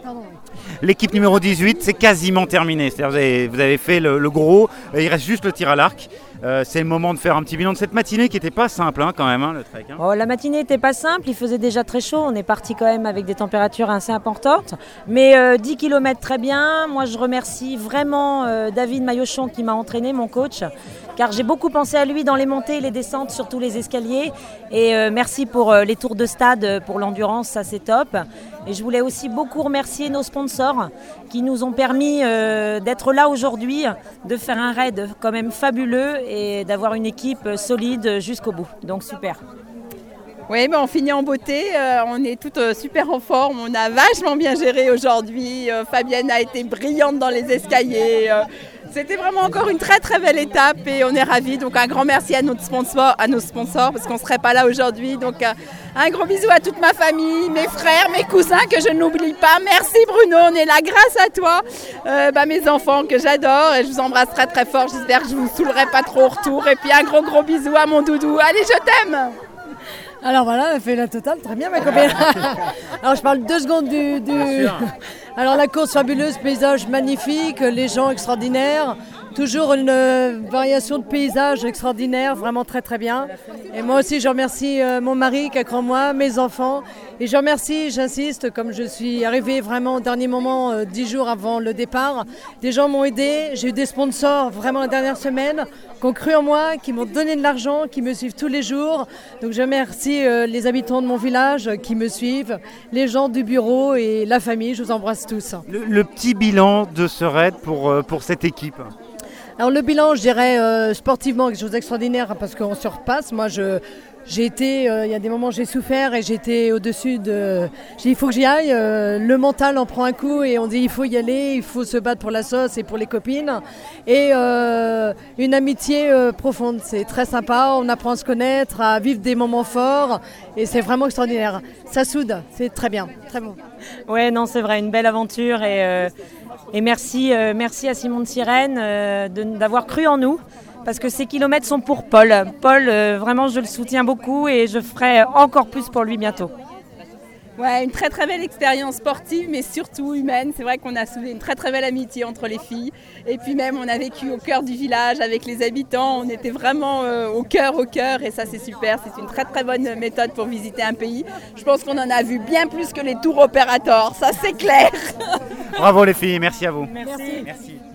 L'équipe numéro 18, c'est quasiment terminé. C'est-à-dire vous avez fait le gros, il reste juste le tir à l'arc. C'est le moment de faire un petit bilan de cette matinée qui n'était pas simple quand même, le trek. Oh, la matinée n'était pas simple, il faisait déjà très chaud, on est parti quand même avec des températures assez importantes. Mais 10 km très bien, moi je remercie vraiment David Maillochon qui m'a entraîné, mon coach. Car j'ai beaucoup pensé à lui dans les montées et les descentes, surtout les escaliers. Et merci pour les tours de stade, pour l'endurance, ça c'est top. Et je voulais aussi beaucoup remercier nos sponsors qui nous ont permis d'être là aujourd'hui, de faire un raid quand même fabuleux et d'avoir une équipe solide jusqu'au bout. Donc super. Oui, mais on finit en beauté, on est toutes super en forme, on a vachement bien géré aujourd'hui. Fabienne a été brillante dans les escaliers. C'était vraiment encore une très très belle étape et on est ravis. Donc un grand merci à nos sponsors parce qu'on ne serait pas là aujourd'hui. Donc un gros bisou à toute ma famille, mes frères, mes cousins que je n'oublie pas. Merci Bruno, on est là grâce à toi. Mes enfants que j'adore et je vous embrasse très très fort. J'espère que je ne vous saoulerai pas trop au retour. Et puis un gros bisou à mon doudou. Allez, je t'aime. Alors voilà, elle fait la totale, très bien ma copine. Alors je parle 2 secondes du... Alors la course fabuleuse, paysage magnifique, les gens extraordinaires, toujours une variation de paysage extraordinaire, vraiment très très bien. Et moi aussi je remercie mon mari qui a cru en moi, mes enfants. Et je remercie, j'insiste, comme je suis arrivée vraiment au dernier moment, 10 jours avant le départ, des gens m'ont aidé, j'ai eu des sponsors vraiment la dernière semaine, qui ont cru en moi, qui m'ont donné de l'argent, qui me suivent tous les jours. Donc je remercie les habitants de mon village qui me suivent, les gens du bureau et la famille, je vous embrasse tous. Le petit bilan de ce raid pour cette équipe. Alors le bilan, je dirais sportivement quelque chose d'extraordinaire parce qu'on se repasse. Moi, j'ai été, il y a des moments où j'ai souffert et j'étais au-dessus de... J'ai dit, il faut que j'y aille. Le mental en prend un coup et on dit, il faut y aller, il faut se battre pour la sauce et pour les copines. Et une amitié profonde, c'est très sympa. On apprend à se connaître, à vivre des moments forts et c'est vraiment extraordinaire. Ça soude, c'est très bien, très bon. Ouais, non, c'est vrai, une belle aventure et merci à Simon de Sirène d'avoir cru en nous. Parce que ces kilomètres sont pour Paul. Paul, vraiment, je le soutiens beaucoup et je ferai encore plus pour lui bientôt. Ouais, une très très belle expérience sportive, mais surtout humaine. C'est vrai qu'on a soulevé une très très belle amitié entre les filles. Et puis même, on a vécu au cœur du village avec les habitants. On était vraiment au cœur. Et ça, c'est super. C'est une très très bonne méthode pour visiter un pays. Je pense qu'on en a vu bien plus que les tours opérateurs. Ça, c'est clair. Bravo les filles, merci à vous. Merci. Merci.